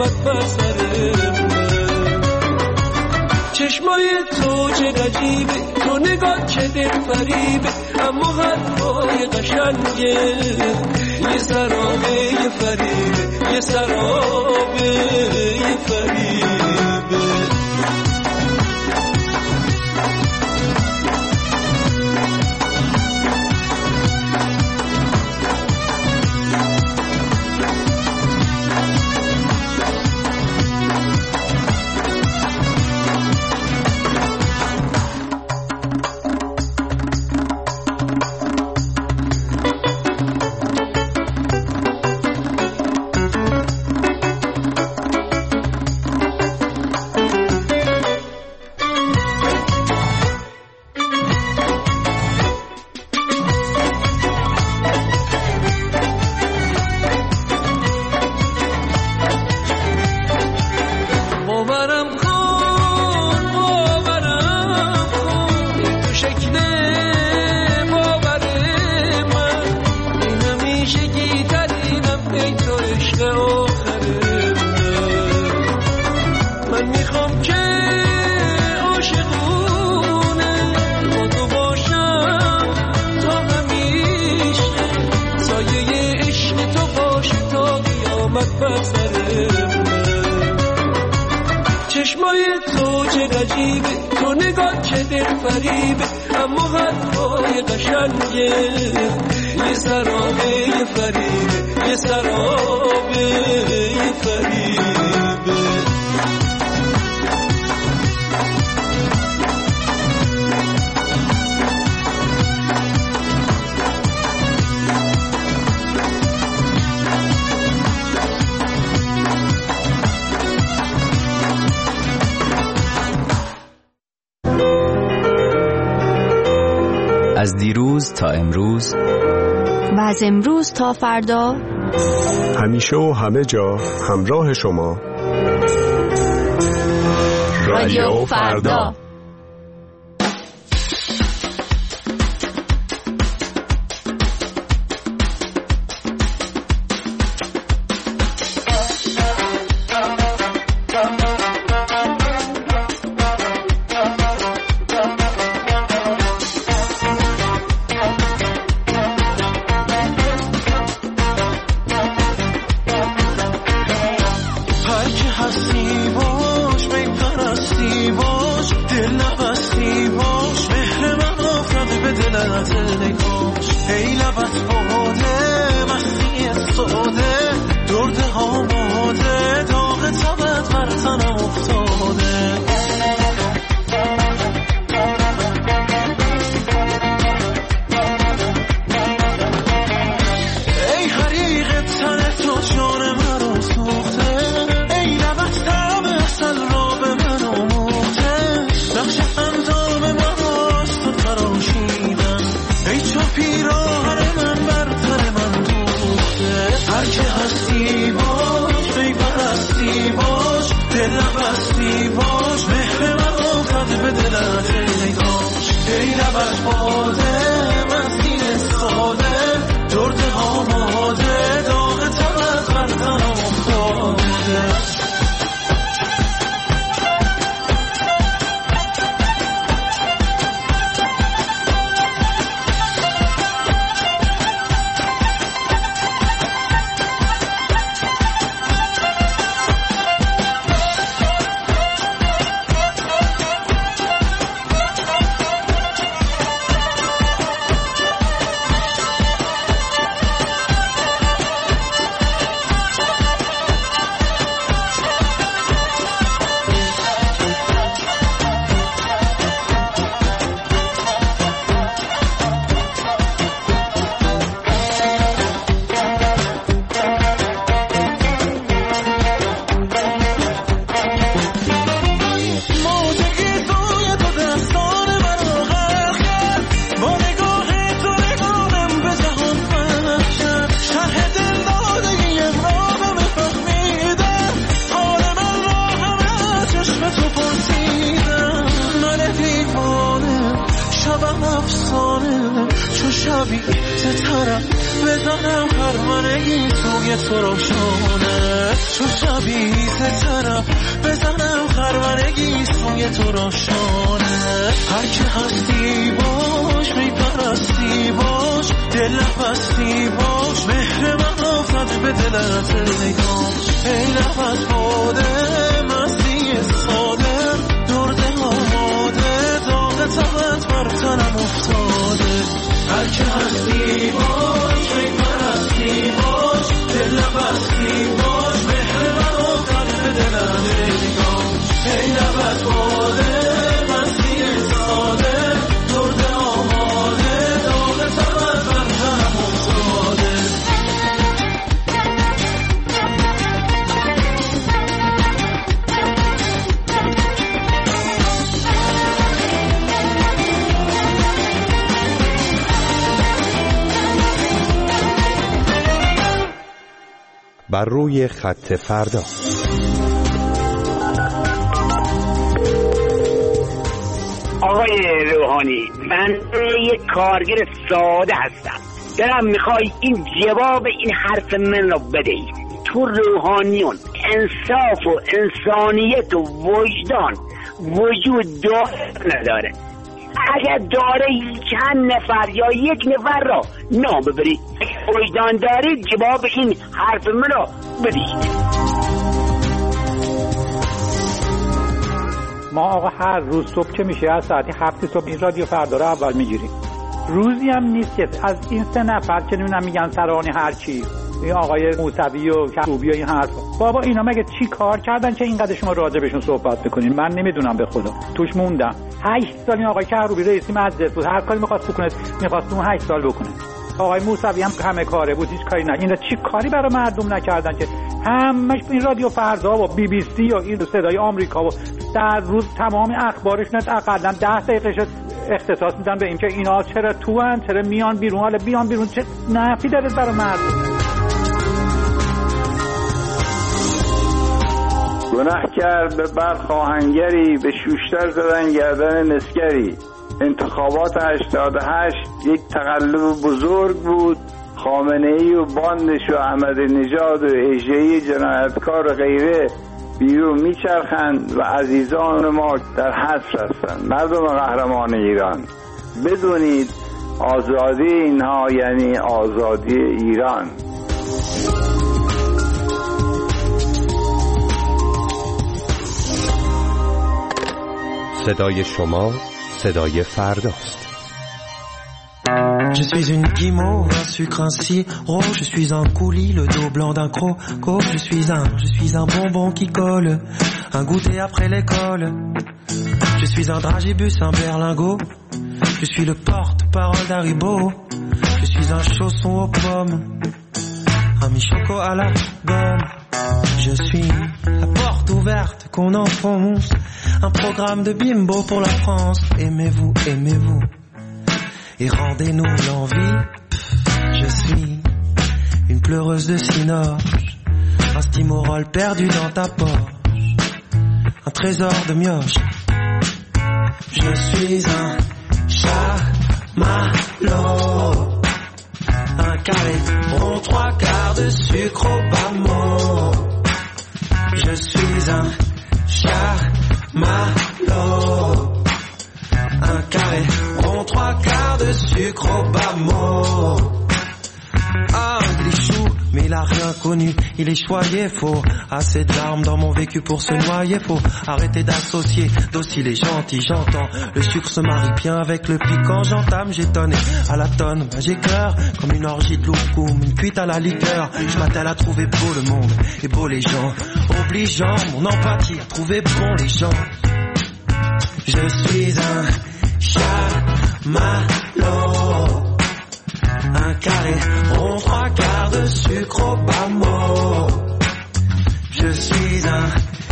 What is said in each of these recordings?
قیامت بر سر من. چشمای تو چه عجیبه، تو نگاه چه دل فریبه، اما حرفای قشنگه یه سرابه یه فریبه، یه سرابه یه فریبه. چشمای تو چه عجیبه، تو نگاه چه دل فریبه، اما حرفای قشنگه یه سرابه یه فریبه، یه سرابه یه فریبه. از دیروز تا امروز و از امروز تا فردا، همیشه و همه جا همراه شما. رادیو فردا. ستاره بزنم پروانگی توی تو روشونه چون شبیه تنم بزنم خرمنگی سوی تو روشانه. هر که هستی باش میپرستی باش دل نفستی باش مهر من آفت به دلت نگاش. ای لبت باده مستی ساده درد آماده داغ تبت بر تنم افتاده. هر که هستی باش میپرستی باش دل نفستی باش مهر من آفت به دلت نگاش. ای لبت باده مستی ساده درد آماده داغ تبت بر تنم افتاده. بر روی خط فردا. آقای روحانی، من یک کارگر ساده هستم. دارم میخوای این جواب این حرف من رو بدهی. تو روحانیون انصاف و انسانیت و وجدان وجود نداره. اگر داره چند نفر یا یک نفر را نام ببرید، وجدان دارید جواب این حرف من را بدید. ما آقا هر روز صبح که میشه از ساعت 7 صبح این رادیو فردا رو اول میگیریم. روزی هم نیست که از این 3 نفر که نمیدونم میگن سرانی هر چی، این آقای موسوی و کروبی و این حرف، بابا اینا مگه چی کار کردن که اینقدر شما راجع بهشون صحبت بکنین؟ من نمیدونم به خدا، توش موندم. 8 سال این آقای کروبی رئیس مجلس بود، هر کاری می‌خواست بکنه می‌خواست اون 8 سال بکنه. آقای موسوی هم همه کاره بود، هیچ کاری نه. اینا چی کاری برای مردم نکردن که همش این رادیو فردا و بی بی سی و این صدای آمریکا و در روز تمام اخبارشون اقلا 10 دقیقه اختصاص میدن به این که اینا چرا توان، چرا میان بیرون، حالا بیان بیرون چه نفعی داره برای مردم؟ گناه کرد به برق آهنگری، به شوشتر زدن گردن مسگری. انتخابات 88 یک تقلب بزرگ بود. خامنه‌ای و باندش و احمد نژاد و اژه‌ای جنایتکار و غیره بیرون میچرخند و عزیزان ما در حبس هستند. مردم قهرمان ایران، بدونید آزادی اینها یعنی آزادی ایران. صدای شما صدای فرداست. Je suis une guimauve, un sucre, un sirop. Je suis un coulis, le dos blanc d'un croco. Je suis un bonbon qui colle, un goûter après l'école. Je suis un dragibus, un berlingot. Je suis le porte-parole d'Haribo. Je suis un chausson aux pommes, un mi-choco à la gomme. Je suis la porte ouverte qu'on enfonce, un programme de bimbo pour la France. Aimez-vous, aimez-vous et rendez-nous l'envie. Je suis une pleureuse de cinoche, un stimorol perdu dans ta poche, un trésor de mioche. Je suis un chamallow, un carré rond, 3/4 de sucre au bas mot. Je suis un chamallow, un carré rond, 3/4 de sucre au bas mot. Ah, Glichou, mais il a rien connu, il est choyé, faux. Assez de larmes dans mon vécu pour se noyer, faut arrêter d'associer docile et gentil, j'entends. Le sucre se marie bien avec le piquant, j'entame, j'étonne à la tonne, bah j'ai cœur comme une orgie de loukoum, une cuite à la liqueur. Je m'attelle à trouver beau le monde et beau les gens, obligeant mon empathie à trouver bon les gens. Je suis un chamallow, un carré rond, 3/4 de sucre au bas mot. Je suis un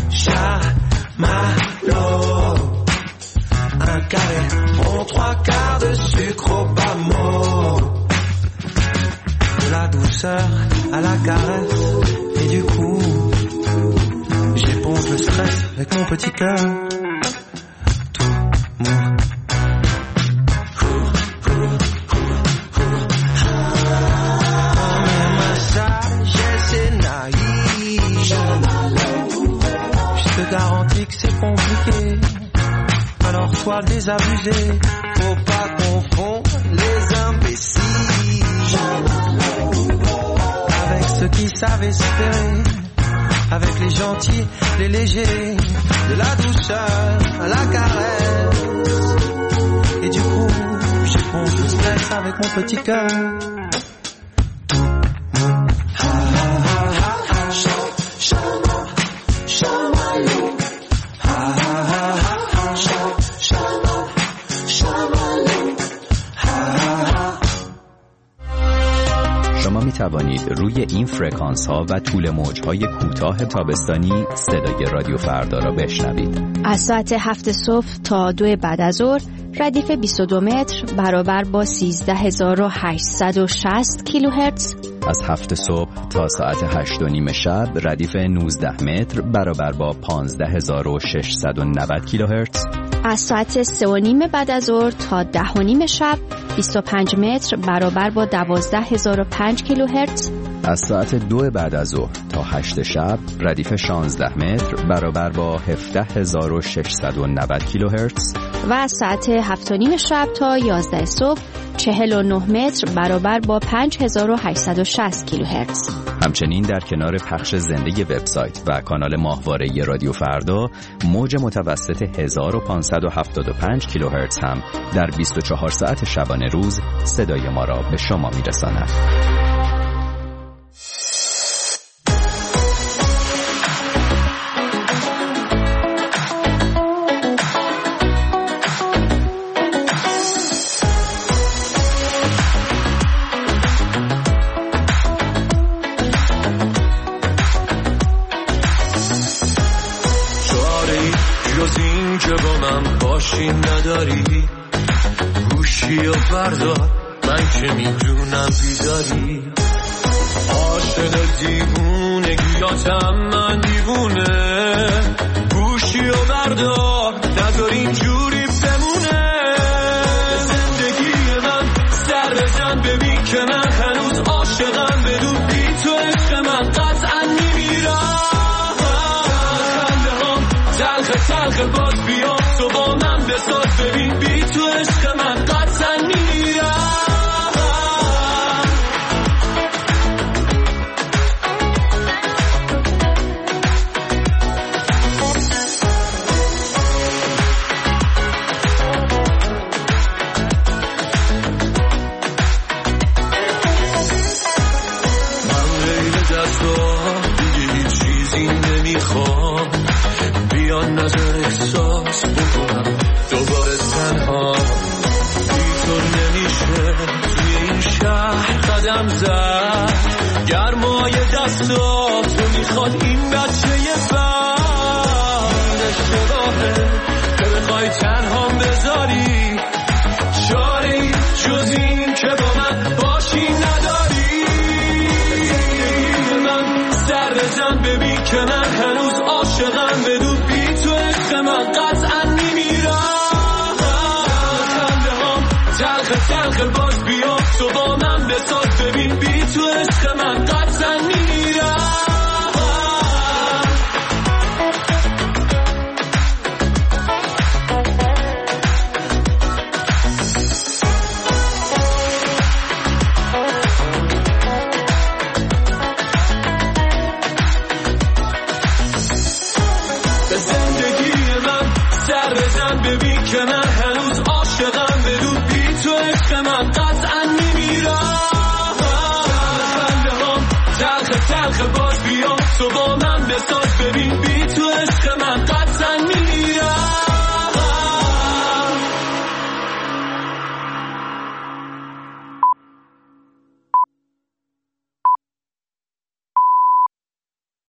chamallow, un carré rond, 3/4 de sucre au bas mot. De la douceur à la caresse, et du coup j'éponge le stress avec mon petit cœur. garantis que c'est compliqué. Alors toi désabusé, faut pas confondre les imbéciles avec ceux qui savent espérer, avec les gentils, les légers, de la douceur à la caresse. Et du coup, j'éponge le stress avec mon petit cœur. شما می توانید روی این فرکانس ها و طول موج های کوتاه تابستانی صدای رادیو فردا را بشنوید. از ساعت 7 صبح تا 2 بعد از ظهر ردیف 22 متر برابر با 13860 کیلوهرتز. از 7 صبح تا ساعت 8:30 شب ردیف 19 متر برابر با 15690 کیلوهرتز. از ساعت 3:30 بعد از ظهر تا 10:30 شب 25 متر برابر با 12005 کیلوهرتز. از ساعت 2 بعد از ظهر تا 8 شب ردیف 16 متر برابر با 17690 کیلوهرتز. و از ساعت 7:30 شب تا 11 صبح 49 متر برابر با 5860 کیلوهرتز. همچنین در کنار پخش زنده وبسایت و کانال ماهواره رادیو فردا، موج متوسط 1575 کیلوهرتز هم در 24 ساعت شبانه روز صدای ما را به شما میرساند. نداری گوشی و بردار، من که میدونم بیداری. عاشق دیوونگیاتم من دیوونه، گوشی و بردار نذار اینجوری بمونه. زندگی من سر بزن ببین که من هنوز عاشقم، بدون بی تو عشق من قطعا میمیرم. خنده هم تلخ تلخ باز بیام تو با من بساز، ببین بی تو عشق من قطعا میمیرم. من غیر دستان دیگه هیچ چیزی نمیخوام، بیان نظر احساس بکنم دوباره تنها. بی تو نمیشه توی این شهر قدم زد، گرمای دستاتو میخواد این بچه بند. اشتباهه که بخوای تنهام بذاری، چاره ای جز این که با من باشی نداری. من سر بزن ببین که من هنوز عاشقم، بدون بی تو عشق من قطعا میمیرم. خنده هم تلخ تلخ باز بیام تو با من بساز، ببین بی تو عشق من قطعا میمیرم. ببین که من هنوز عاشقم، بدون بی تو عشق من قطعا میمیرم. خنده هم تلخ تلخ باز بیام تو با